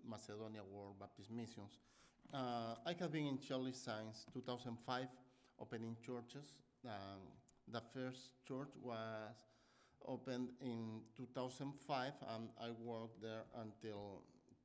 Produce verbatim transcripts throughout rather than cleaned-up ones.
Macedonia World Baptist Missions. Uh, I have been in Chile since two thousand five, opening churches. Um, the first church was opened in two thousand five, and I worked there until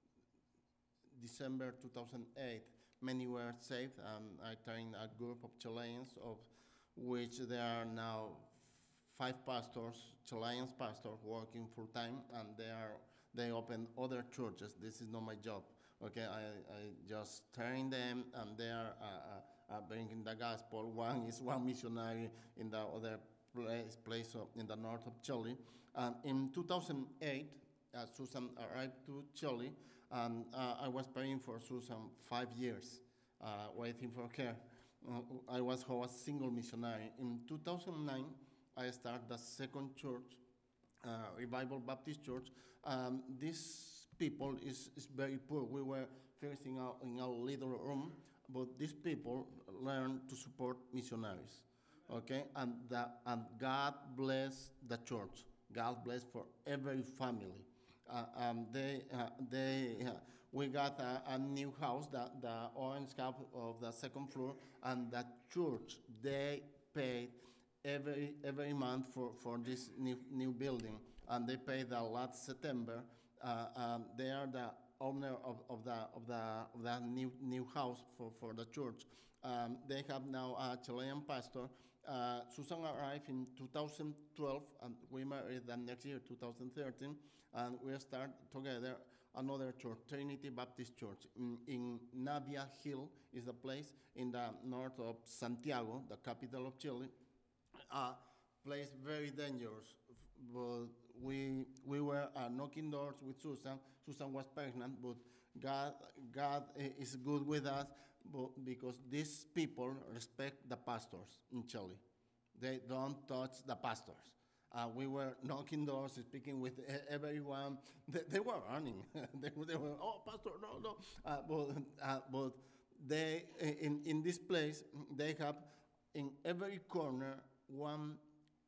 December two thousand eight. Many were saved, and I trained a group of Chileans, of which there are now five pastors, Chilean pastors, working full time, and they are they open other churches. This is not my job. Okay, I, I just train them, and they are uh, uh, uh, bringing the gospel. One is one missionary in the other place, place of, in the north of Chile. And in two thousand eight, uh, Susan arrived to Chile, and uh, I was praying for Susan five years, uh, waiting for her. Uh, I was a single missionary. In two thousand nine, I started the second church, uh, Revival Baptist Church. Um, this people is, is very poor. We were first in a, in a little room, but these people learned to support missionaries, okay? And, the, and God bless the church. God bless for every family. Uh, um, they, uh, they, uh, we got a, a new house, the, the orange cap of the second floor, and the church, they paid every every month for, for this new new building, and they paid the last September. Uh, um, they are the owner of, of the of the of that new new house for, for the church. Um, they have now a Chilean pastor. Uh, Susan arrived in two thousand twelve, and we married the next year, two thousand thirteen, and we start together another church, Trinity Baptist Church, in, in Navia Hill is the place in the north of Santiago, the capital of Chile. Uh, place very dangerous, but we we were uh, knocking doors with Susan. Susan was pregnant, but God God is good with us, but because these people respect the pastors in Chile, they don't touch the pastors. Uh, we were knocking doors, speaking with everyone. They, they were running. they, they were, oh, pastor, no, no. Uh, but uh, but they in in this place they have in every corner one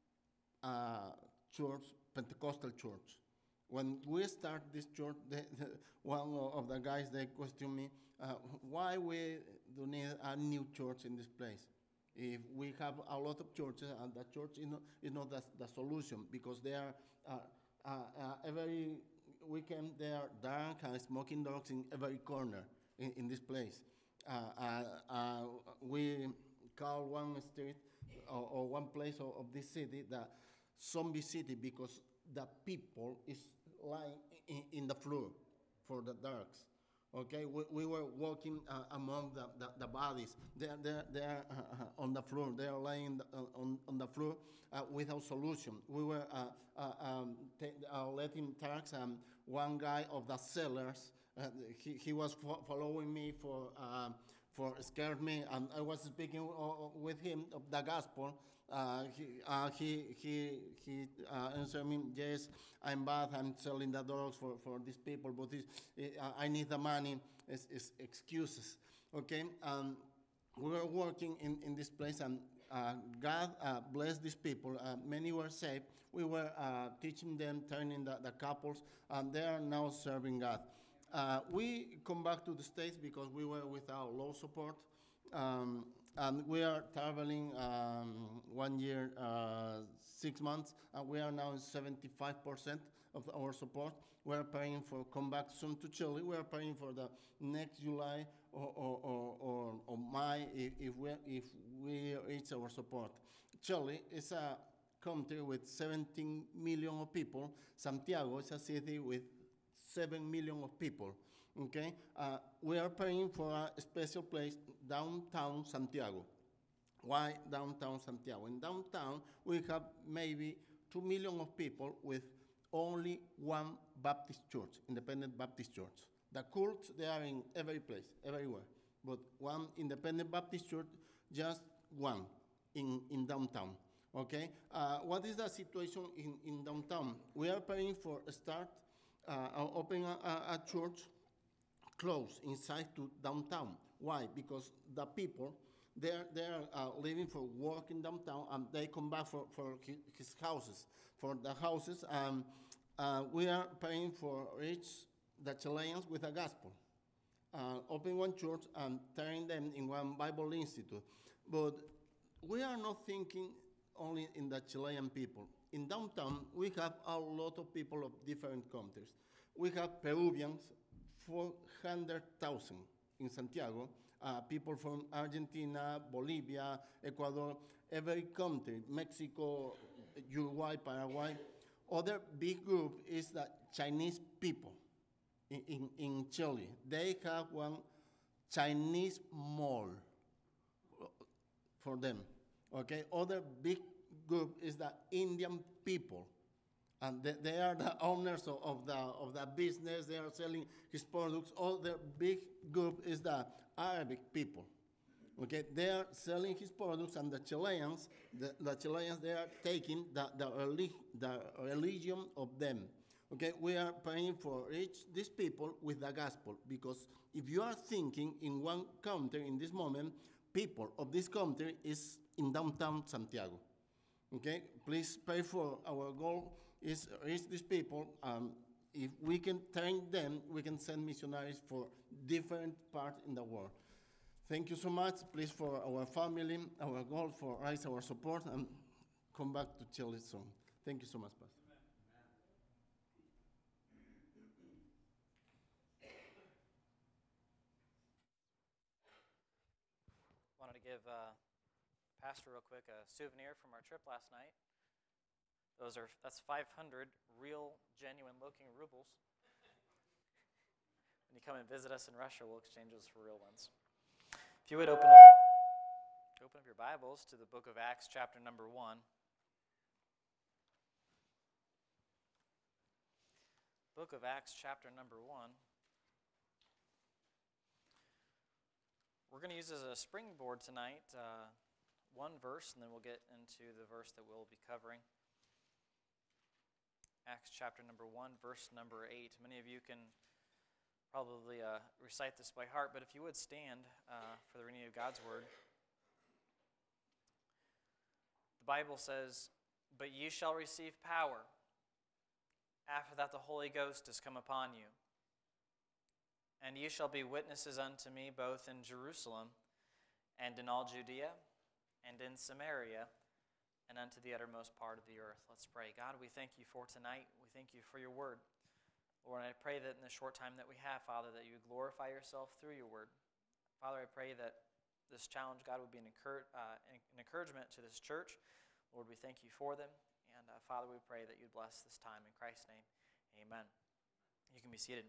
uh, church, Pentecostal church. When we start this church, the, the, one of the guys, they question me, uh, why we do need a new church in this place? If we have a lot of churches, and the church is not, is not the, the solution, because they are, uh, uh, uh, every weekend, there are drunk and smoking dogs in every corner in, in this place. Uh, uh, uh, we call one street or, or one place of, of this city the zombie city, because the people is lying in, in the floor for the drugs. Okay, we, we were walking uh, among the, the, the bodies. They are, they are, they are uh, on the floor. They are lying uh, on, on the floor uh, without solution. We were uh, uh, um, t- uh, letting drugs. Um, one guy of the sellers, uh, he, he was fo- following me for uh, for scared me, and I was speaking uh, with him of the gospel. Uh, he, uh, he he he uh, answered me, yes, I'm bad, I'm selling the dogs for, for these people, but this, uh, I need the money. It's, it's excuses, okay? Um, we were working in, in this place, and uh, God uh, blessed these people. Uh, many were saved. We were uh, teaching them, training the, the couples, and they are now serving God. Uh, we come back to the States because we were without law support. Um, and we are traveling um, one year, uh, six months, and we are now seventy-five percent of our support. We are praying for come back soon to Chile. We are praying for the next July or, or, or, or, or May if, if, we, if we reach our support. Chile is a country with seventeen million of people. Santiago is a city with seven million of people, okay? Uh, we are praying for a special place, downtown Santiago. Why downtown Santiago? In downtown, we have maybe two million of people with only one Baptist church, independent Baptist church. The cults, they are in every place, everywhere. But one independent Baptist church, just one in, in downtown, okay? Uh, what is the situation in, in downtown? We are praying for a start Uh, open a, a, a church close inside to downtown. Why? Because the people, they're, they're uh, living for work in downtown, and they come back for, for his, his houses, for the houses. Um, uh, we are paying for each the Chileans with the gospel, uh, open one church and turn them in one Bible institute. But we are not thinking only in the Chilean people. In downtown, we have a lot of people of different countries. We have Peruvians, four hundred thousand in Santiago, uh, people from Argentina, Bolivia, Ecuador, every country, Mexico, Uruguay, Paraguay. Other big group is the Chinese people in, in, in Chile. They have one Chinese mall for them. Okay, other big group is the Indian people, and they, they are the owners of, of the of the business. They are selling his products. Other big group is the Arabic people. Okay, they are selling his products, and the Chileans, the, the Chileans, they are taking the the, relig- the religion of them. Okay, we are praying for each these people with the gospel, because if you are thinking in one country in this moment, people of this country is in downtown Santiago. Okay, please pray for our goal is reach these people. Um, if we can train them, we can send missionaries for different parts in the world. Thank you so much, please, for our family, our goal for raise our support, and come back to Chile soon. Thank you so much, Pastor. Wanted to give uh, Pastor real quick a souvenir from our trip last night. Those are that's five hundred real, genuine, looking rubles. When you come and visit us in Russia, we'll exchange those for real ones. If you would open up, open up your Bibles to the book of Acts, chapter number one. Book of Acts, chapter number one. We're going to use as a springboard tonight uh, one verse, and then we'll get into the verse that we'll be covering. Acts chapter number one, verse number eight. Many of you can probably uh, recite this by heart, but if you would stand uh, for the reading of God's word. The Bible says, "But ye shall receive power. After that the Holy Ghost is come upon you. And ye shall be witnesses unto me both in Jerusalem and in all Judea and in Samaria and unto the uttermost part of the earth." Let's pray. God, we thank you for tonight. We thank you for your word. Lord, I pray that in the short time that we have, Father, that you glorify yourself through your word. Father, I pray that this challenge, God, would be an, encour- uh, an encouragement to this church. Lord, we thank you for them. And uh, Father, we pray that you'd bless this time. In Christ's name, amen. You can be seated.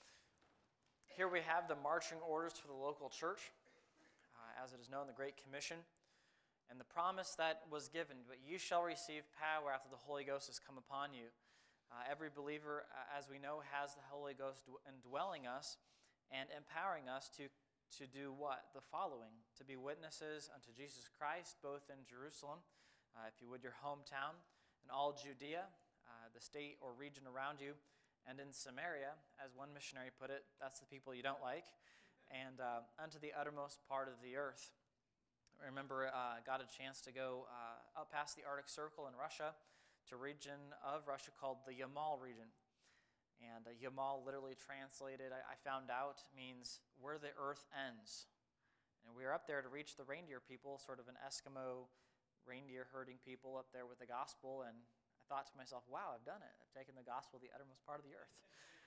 Here we have the marching orders for the local church, uh, as it is known, the Great Commission, and the promise that was given, "But you shall receive power after the Holy Ghost has come upon you." Uh, every believer, uh, as we know, has the Holy Ghost indwelling us and empowering us to, to do what? The following: to be witnesses unto Jesus Christ, both in Jerusalem, uh, if you would, your hometown, in all Judea, uh, the state or region around you, and in Samaria, as one missionary put it, that's the people you don't like, and uh, unto the uttermost part of the earth. I remember uh, got a chance to go uh, up past the Arctic Circle in Russia to a region of Russia called the Yamal region. And uh, Yamal, literally translated, I, I found out, means where the earth ends. And we were up there to reach the reindeer people, sort of an Eskimo reindeer herding people up there with the gospel, and thought to myself, wow, I've done it. I've taken the gospel to the uttermost part of the earth.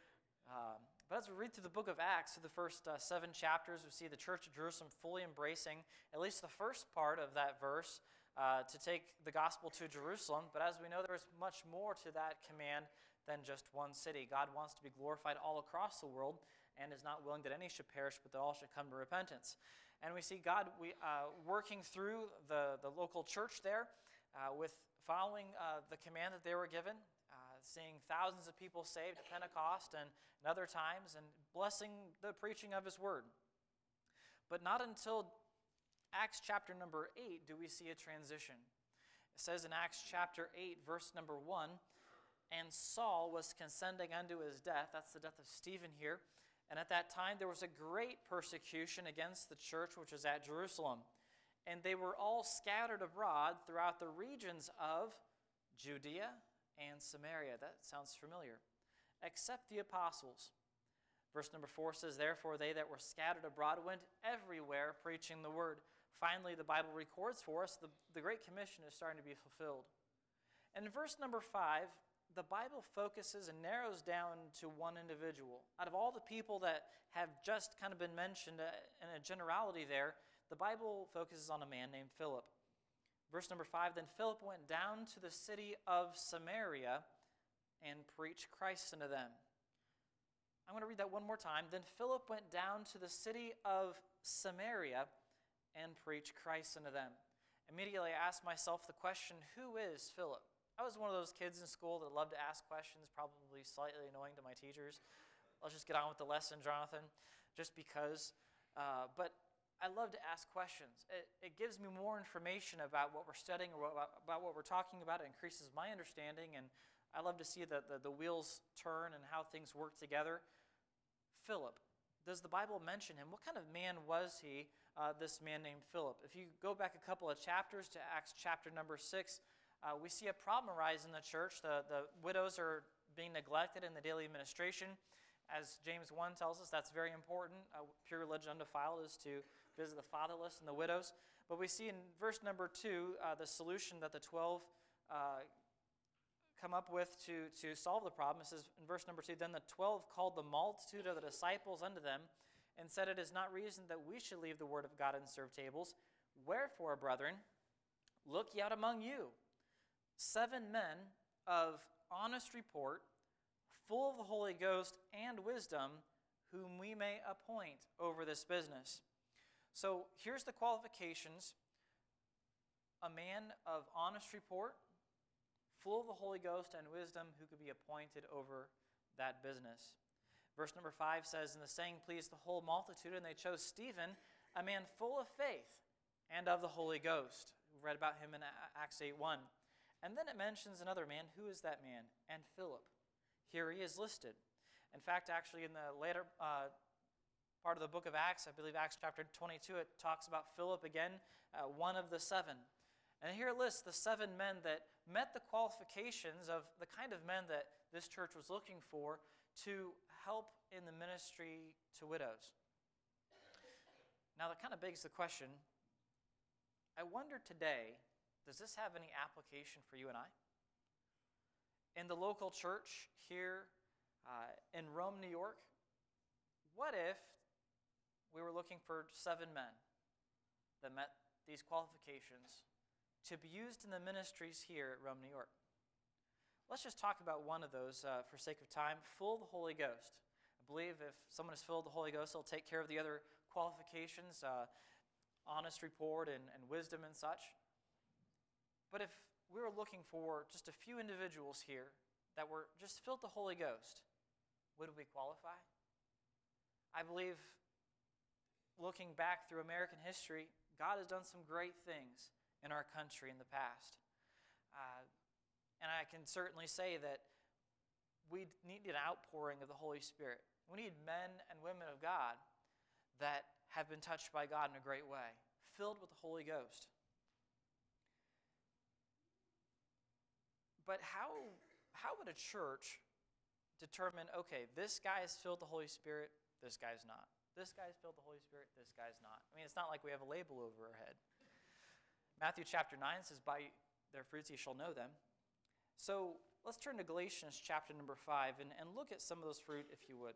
Um, but as we read through the book of Acts, through the first uh, seven chapters, we see the church of Jerusalem fully embracing at least the first part of that verse uh, to take the gospel to Jerusalem. But as we know, there's much more to that command than just one city. God wants to be glorified all across the world and is not willing that any should perish, but that all should come to repentance. And we see God we, uh, working through the, the local church there uh, with following uh, the command that they were given, uh, seeing thousands of people saved at Pentecost and, and other times, and blessing the preaching of his word. But not until Acts chapter number eight do we see a transition. It says in Acts chapter eight, verse number one, "And Saul was consenting unto his death," that's the death of Stephen here, "and at that time there was a great persecution against the church which was at Jerusalem. And they were all scattered abroad throughout the regions of Judea and Samaria." That sounds familiar. "Except the apostles. Verse number four says, therefore they that were scattered abroad went everywhere preaching the word. Finally, the Bible records for us the, the Great Commission is starting to be fulfilled. And in verse number five, the Bible focuses and narrows down to one individual. Out of all the people that have just kind of been mentioned in a generality there, the Bible focuses on a man named Philip. Verse number five, then Philip went down to the city of Samaria and preached Christ unto them. I'm going to read that one more time. Then Philip went down to the city of Samaria and preached Christ unto them. Immediately I asked myself the question, who is Philip? I was one of those kids in school that loved to ask questions, probably slightly annoying to my teachers. Let's just get on with the lesson, Jonathan, just because. Uh, but I love to ask questions. It, it gives me more information about what we're studying or what, about what we're talking about. It increases my understanding, and I love to see the, the, the wheels turn and how things work together. Philip. Does the Bible mention him? What kind of man was he, uh, this man named Philip? If you go back a couple of chapters to Acts chapter number six, uh, we see a problem arise in the church. The, the widows are being neglected in the daily administration. As James one tells us, that's very important. Uh, pure religion undefiled is to visit the fatherless and the widows. But we see in verse number two uh, the solution that the twelve uh, come up with to, to solve the problem. It says in verse number two, then the twelve called the multitude of the disciples unto them and said, it is not reason that we should leave the word of God and serve tables. Wherefore, brethren, look ye out among you seven men of honest report, full of the Holy Ghost and wisdom, whom we may appoint over this business. So here's the qualifications. A man of honest report, full of the Holy Ghost and wisdom, who could be appointed over that business. Verse number five says, and the saying pleased the whole multitude, and they chose Stephen, a man full of faith and of the Holy Ghost. We read about him in Acts eight one. And then it mentions another man. Who is that man? And Philip. Here he is listed. In fact, actually in the later uh, part of the book of Acts, I believe Acts chapter twenty-two, it talks about Philip again, uh, one of the seven. And here it lists the seven men that met the qualifications of the kind of men that this church was looking for to help in the ministry to widows. Now that kind of begs the question, I wonder today, does this have any application for you and I? In the local church here uh, in Rome, New York, what if we were looking for seven men that met these qualifications to be used in the ministries here at Rome, New York? Let's just talk about one of those uh, for sake of time. Full of the Holy Ghost. I believe if someone is filled with the Holy Ghost, they'll take care of the other qualifications, uh, honest report and, and wisdom and such. But if we were looking for just a few individuals here that were just filled with the Holy Ghost, would we qualify? I believe, looking back through American history, God has done some great things in our country in the past. Uh, and I can certainly say that we need an outpouring of the Holy Spirit. We need men and women of God that have been touched by God in a great way, filled with the Holy Ghost. But how, how would a church determine, okay, this guy is filled with the Holy Spirit, this guy's not. This guy's filled with the Holy Spirit, this guy's not. I mean, it's not like we have a label over our head. Matthew chapter nine says, by their fruits ye shall know them. So let's turn to Galatians chapter number five and, and look at some of those fruit, if you would.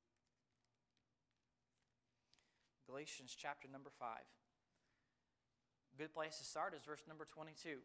Galatians chapter number five. A good place to start is verse number twenty-two.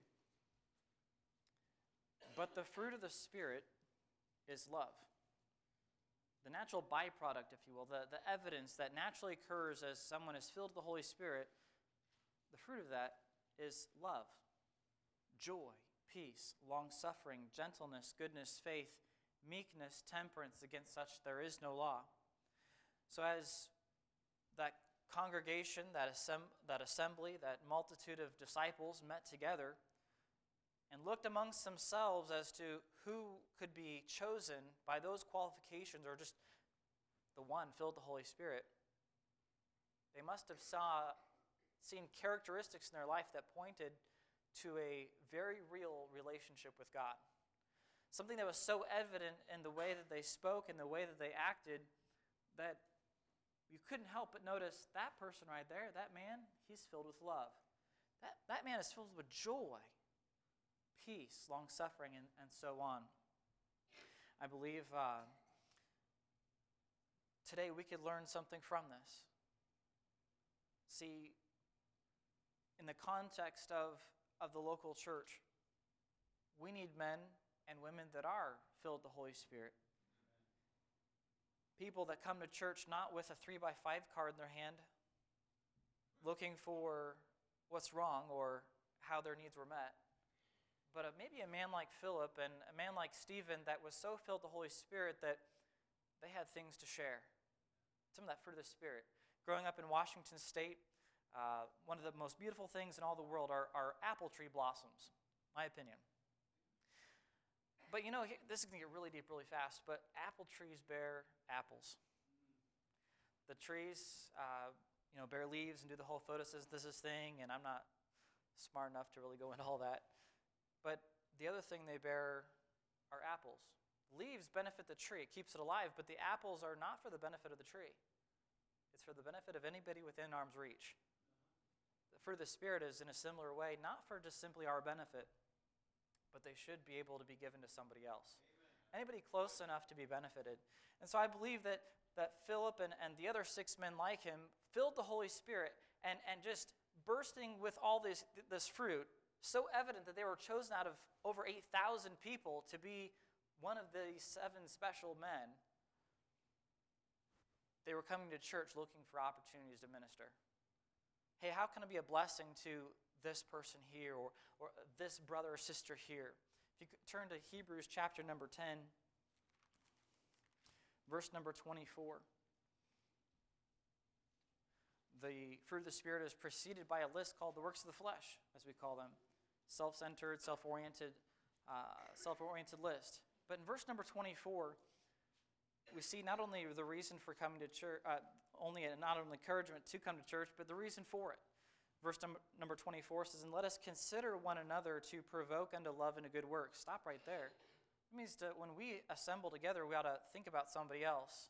But the fruit of the Spirit is love. The natural byproduct, if you will, the, the evidence that naturally occurs as someone is filled with the Holy Spirit, the fruit of that is love, joy, peace, long-suffering, gentleness, goodness, faith, meekness, temperance. Against such there is no law. So as that congregation, that, assemb- that assembly, that multitude of disciples met together and looked amongst themselves as to who could be chosen by those qualifications, or just the one filled with the Holy Spirit, they must have saw, seen characteristics in their life that pointed to a very real relationship with God. Something that was so evident in the way that they spoke and the way that they acted that you couldn't help but notice that person right there, that man, he's filled with love. That, that man is filled with joy, peace, long-suffering, and, and so on. I believe uh, today we could learn something from this. See, in the context of, of the local church, we need men and women that are filled with the Holy Spirit. People that come to church not with a three by five card in their hand, looking for what's wrong or how their needs were met, but a, maybe a man like Philip and a man like Stephen that was so filled with the Holy Spirit that they had things to share. Some of that fruit of the Spirit. Growing up in Washington State, uh, one of the most beautiful things in all the world are, are apple tree blossoms, my opinion. But you know, this is going to get really deep really fast, but apple trees bear apples. The trees, uh, you know, bear leaves and do the whole photosynthesis thing, and I'm not smart enough to really go into all that. But the other thing they bear are apples. Leaves benefit the tree. It keeps it alive, but the apples are not for the benefit of the tree. It's for the benefit of anybody within arm's reach. The fruit of the Spirit is in a similar way, not for just simply our benefit, but they should be able to be given to somebody else. Amen. Anybody close enough to be benefited. And so I believe that, that Philip and, and the other six men like him filled the Holy Spirit and, and just bursting with all this, this fruit, so evident that they were chosen out of over eight thousand people to be one of these seven special men. They were coming to church looking for opportunities to minister. Hey, how can I be a blessing to this person here or, or this brother or sister here? If you could turn to Hebrews chapter number ten, verse number twenty-four. The fruit of the Spirit is preceded by a list called the works of the flesh, as we call them. Self-centered, self-oriented, uh, self-oriented list. But in verse number twenty-four, we see not only the reason for coming to church, uh, only a, not only encouragement to come to church, but the reason for it. Verse number, number twenty-four says, "And let us consider one another to provoke unto love and to good works." Stop right there. It means that when we assemble together, we ought to think about somebody else.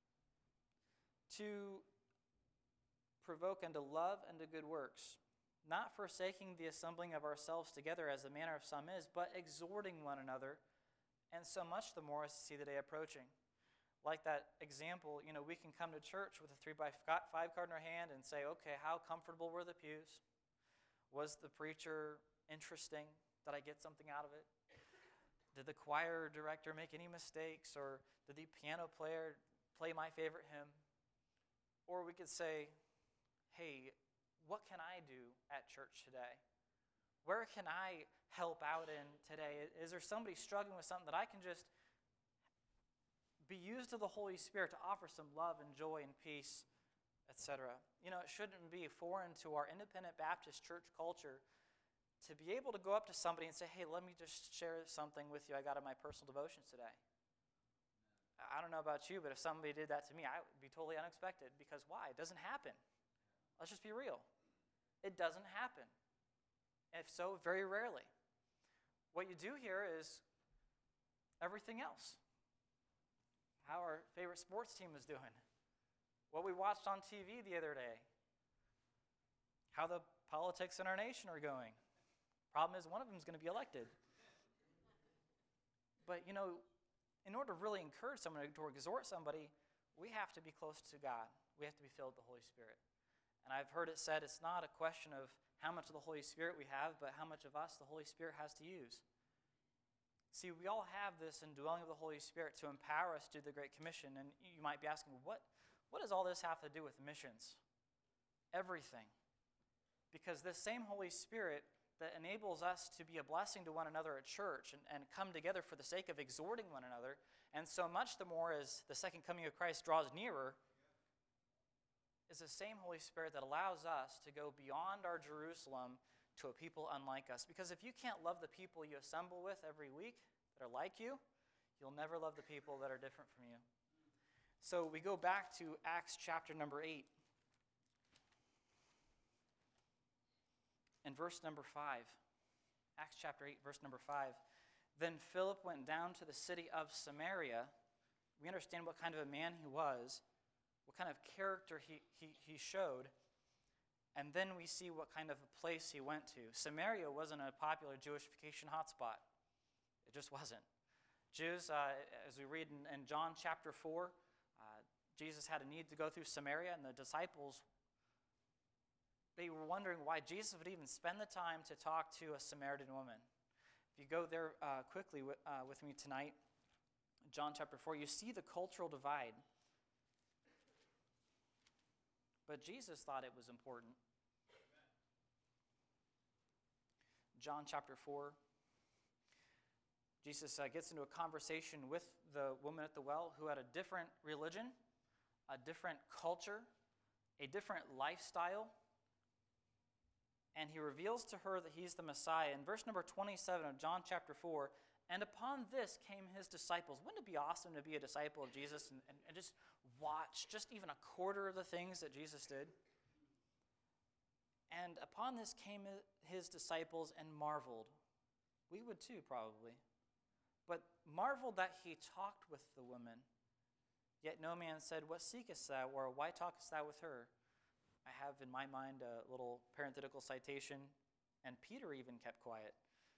To provoke unto love and to good works. Not forsaking the assembling of ourselves together as the manner of some is, but exhorting one another, and so much the more as to see the day approaching. Like that example, you know, we can come to church with a three by five card in our hand and say, okay, how comfortable were the pews? Was the preacher interesting? Did I get something out of it? Did the choir director make any mistakes? Or did the piano player play my favorite hymn? Or we could say, hey, what can I do at church today? Where can I help out in today? Is there somebody struggling with something that I can just be used of the Holy Spirit to offer some love and joy and peace, et cetera? You know, it shouldn't be foreign to our independent Baptist church culture to be able to go up to somebody and say, hey, let me just share something with you I got in my personal devotions today. I don't know about you, but if somebody did that to me, I would be totally unexpected. Because why? It doesn't happen. Let's just be real. It doesn't happen. If so, very rarely. What you do here is everything else. How our favorite sports team is doing. What we watched on T V the other day. How the politics in our nation are going. Problem is, one of them is going to be elected. But, you know, in order to really encourage someone, to exhort somebody, we have to be close to God. We have to be filled with the Holy Spirit. And I've heard it said it's not a question of how much of the Holy Spirit we have, but how much of us the Holy Spirit has to use. See, we all have this indwelling of the Holy Spirit to empower us to do the Great Commission. And you might be asking, what, what does all this have to do with missions? Everything. Because this same Holy Spirit that enables us to be a blessing to one another at church and, and come together for the sake of exhorting one another, and so much the more as the second coming of Christ draws nearer, is the same Holy Spirit that allows us to go beyond our Jerusalem to a people unlike us. Because if you can't love the people you assemble with every week that are like you, you'll never love the people that are different from you. So we go back to Acts chapter number eight. And verse number five. Acts chapter eight, verse number five. Then Philip went down to the city of Samaria. We understand what kind of a man he was. what kind of character he, he, he showed. And then we see what kind of a place he went to. Samaria wasn't a popular Jewish vacation hotspot. It just wasn't. Jews, uh, as we read in, in John chapter four, uh, Jesus had a need to go through Samaria, and the disciples, they were wondering why Jesus would even spend the time to talk to a Samaritan woman. If you go there uh, quickly with, uh, with me tonight, John chapter four, you see the cultural divide. But Jesus thought it was important. John chapter four, Jesus uh, gets into a conversation with the woman at the well who had a different religion, a different culture, a different lifestyle. And he reveals to her that he's the Messiah. In verse number twenty-seven of John chapter four, and upon this came his disciples. Wouldn't it be awesome to be a disciple of Jesus and, and, and just watch just even a quarter of the things that Jesus did? And upon this came his disciples and marveled. We would too, probably. But marveled that he talked with the woman. Yet no man said, what seekest thou, or why talkest thou with her? I have in my mind a little parenthetical citation, and Peter even kept quiet.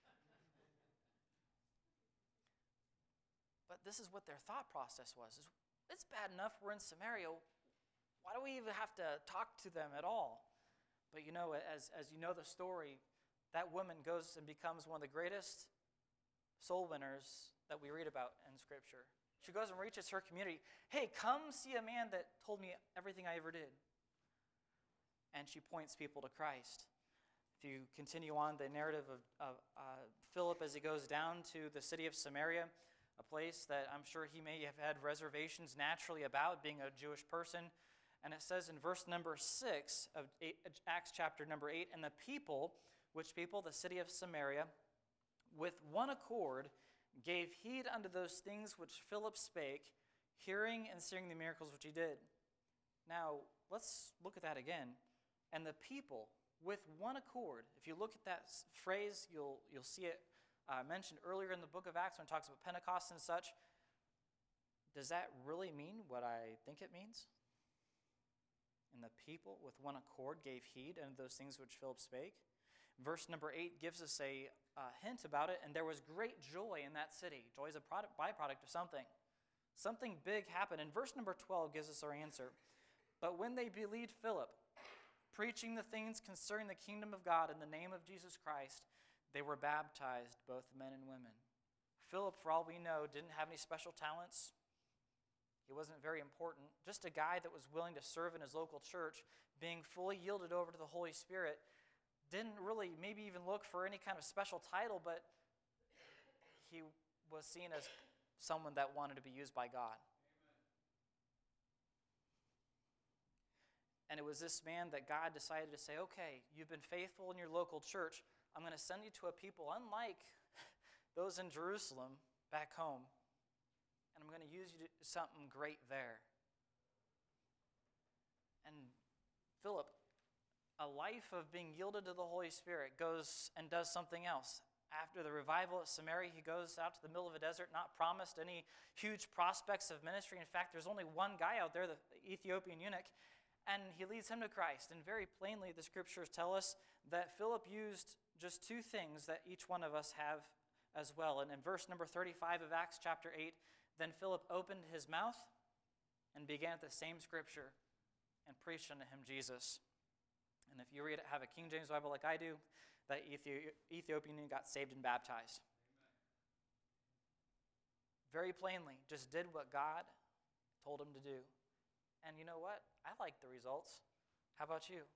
But this is what their thought process was. It's bad enough we're in Samaria. Why do we even have to talk to them at all? But you know, as, as you know the story, that woman goes and becomes one of the greatest soul winners that we read about in Scripture. She goes and reaches her community. Hey, come see a man that told me everything I ever did. And she points people to Christ. If you continue on the narrative of, of uh, Philip as he goes down to the city of Samaria, a place that I'm sure he may have had reservations naturally about, being a Jewish person. And it says in verse number six of eight, Acts chapter number eight, and the people, which people, the city of Samaria, with one accord gave heed unto those things which Philip spake, hearing and seeing the miracles which he did. Now, let's look at that again. And the people, with one accord, if you look at that phrase, you'll, you'll see it uh, mentioned earlier in the book of Acts when it talks about Pentecost and such. Does that really mean what I think it means? And the people with one accord gave heed unto those things which Philip spake. Verse number eight gives us a uh, hint about it, and there was great joy in that city. Joy is a product, byproduct of something. Something big happened. And verse number twelve gives us our answer. But when they believed Philip, preaching the things concerning the kingdom of God in the name of Jesus Christ, they were baptized, both men and women. Philip, for all we know, didn't have any special talents. He wasn't very important. Just a guy that was willing to serve in his local church, being fully yielded over to the Holy Spirit. Didn't really maybe even look for any kind of special title, but he was seen as someone that wanted to be used by God. And it was this man that God decided to say, okay, you've been faithful in your local church. I'm going to send you to a people unlike those in Jerusalem back home. And I'm going to use you to do something great there. And Philip, a life of being yielded to the Holy Spirit, goes and does something else. After the revival at Samaria, he goes out to the middle of a desert, not promised any huge prospects of ministry. In fact, there's only one guy out there, the Ethiopian eunuch, and he leads him to Christ. And very plainly, the scriptures tell us that Philip used just two things that each one of us have as well. And in verse number thirty-five of Acts chapter eight, then Philip opened his mouth and began at the same scripture and preached unto him Jesus. And if you read it, have a King James Bible like I do, that Ethiopian got saved and baptized. Amen. Very plainly, just did what God told him to do. And you know what? I like the results. How about you?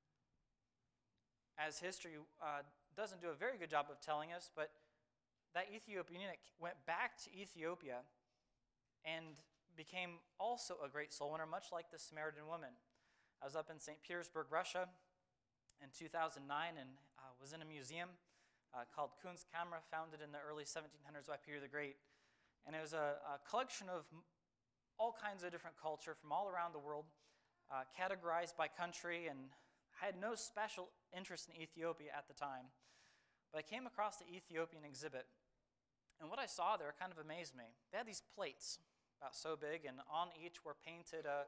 As history uh, doesn't do a very good job of telling us, but that Ethiopian eunuch went back to Ethiopia and became also a great soul winner, much like the Samaritan woman. I was up in Saint Petersburg, Russia in two thousand nine and uh, was in a museum uh, called Kunstkamera, founded in the early seventeen hundreds by Peter the Great. And it was a, a collection of all kinds of different culture from all around the world, uh, categorized by country, and I had no special interest in Ethiopia at the time. But I came across the Ethiopian exhibit, and what I saw there kind of amazed me. They had these plates about so big, and on each were painted a,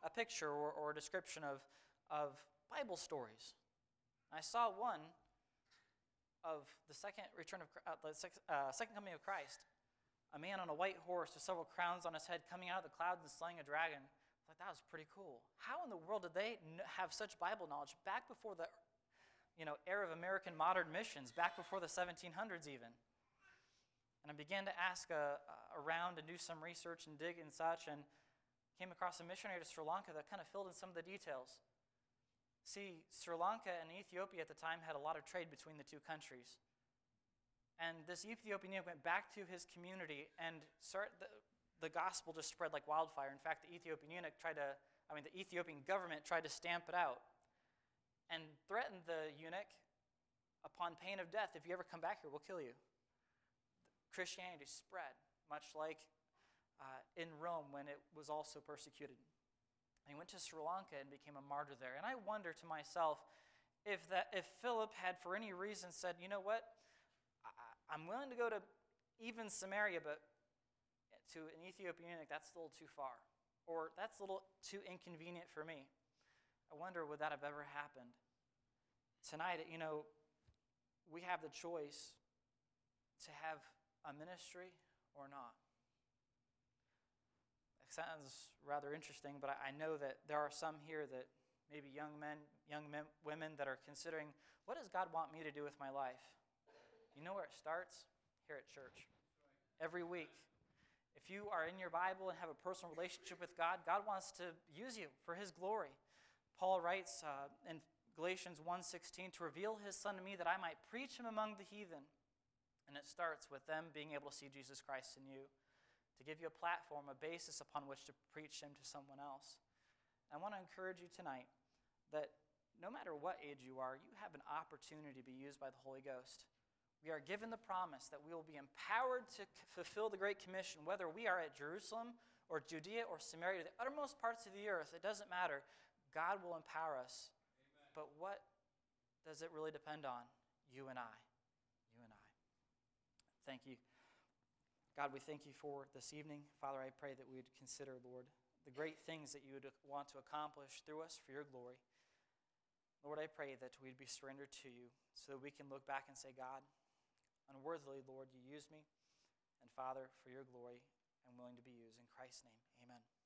a picture or, or a description of, of Bible stories. I saw one of the second return of uh, the sec, uh, second coming of Christ, a man on a white horse with several crowns on his head coming out of the clouds and slaying a dragon. I thought that was pretty cool. How in the world did they kn- have such Bible knowledge back before the you know, era of American modern missions, back before the seventeen hundreds even? And I began to ask uh, around and do some research and dig and such, and came across a missionary to Sri Lanka that kind of filled in some of the details. See, Sri Lanka and Ethiopia at the time had a lot of trade between the two countries. And this Ethiopian eunuch went back to his community, and start, the, the gospel just spread like wildfire. In fact, the Ethiopian eunuch tried to, I mean, the Ethiopian government tried to stamp it out and threatened the eunuch upon pain of death. If you ever come back here, we'll kill you. Christianity spread, much like uh, in Rome when it was also persecuted. And he went to Sri Lanka and became a martyr there. And I wonder to myself if that if Philip had for any reason said, you know what, I, I'm willing to go to even Samaria, but to an Ethiopian eunuch, that's a little too far. Or that's a little too inconvenient for me. I wonder, would that have ever happened? Tonight, you know, we have the choice to have a ministry or not. Sounds rather interesting, but I know that there are some here that maybe young men, young men, women that are considering, what does God want me to do with my life? You know where it starts? Here at church. Every week. If you are in your Bible and have a personal relationship with God, God wants to use you for His glory. Paul writes uh, in Galatians one sixteen, to reveal His Son to me that I might preach Him among the heathen. And it starts with them being able to see Jesus Christ in you, to give you a platform, a basis upon which to preach Him to someone else. I want to encourage you tonight that no matter what age you are, you have an opportunity to be used by the Holy Ghost. We are given the promise that we will be empowered to fulfill the Great Commission, whether we are at Jerusalem or Judea or Samaria, the uttermost parts of the earth. It doesn't matter. God will empower us. Amen. But what does it really depend on? You and I. You and I. Thank you. God, we thank you for this evening. Father, I pray that we would consider, Lord, the great things that you would want to accomplish through us for your glory. Lord, I pray that we'd be surrendered to you so that we can look back and say, God, unworthily, Lord, you used me. And Father, for your glory, I'm willing to be used. In Christ's name, amen.